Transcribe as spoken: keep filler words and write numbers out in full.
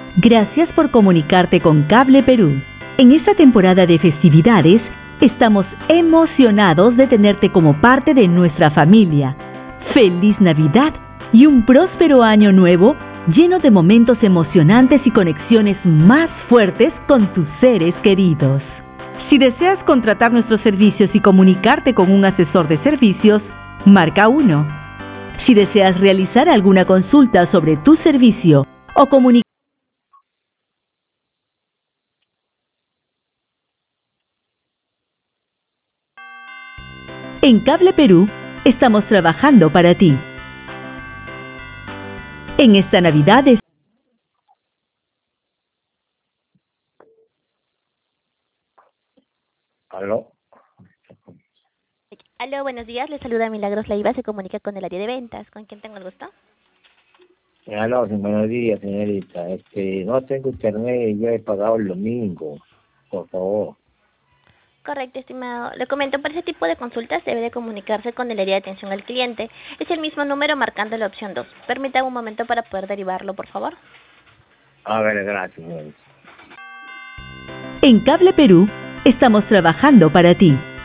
Gracias por comunicarte con Cable Perú. En esta temporada de festividades, estamos emocionados de tenerte como parte de nuestra familia. ¡Feliz Navidad y un próspero año nuevo lleno de momentos emocionantes y conexiones más fuertes con tus seres queridos! Si deseas contratar nuestros servicios y comunicarte con un asesor de servicios, marca uno. Si deseas realizar alguna consulta sobre tu servicio o comunicar en Cable Perú, estamos trabajando para ti. En esta Navidad es... ¿Aló? Aló, buenos días. Le saluda Milagros Leiva. Se comunica con el área de ventas. ¿Con quién tengo el gusto? Aló, sí, buenos días, señorita. Este, no tengo internet y yo he pagado el domingo. Por favor. Correcto, estimado. Le comento, para ese tipo de consultas debe de comunicarse con el área de atención al cliente. Es el mismo número marcando la opción dos. Permítame un momento para poder derivarlo, por favor. A ver, gracias, señorita. En Cable Perú, estamos trabajando para ti.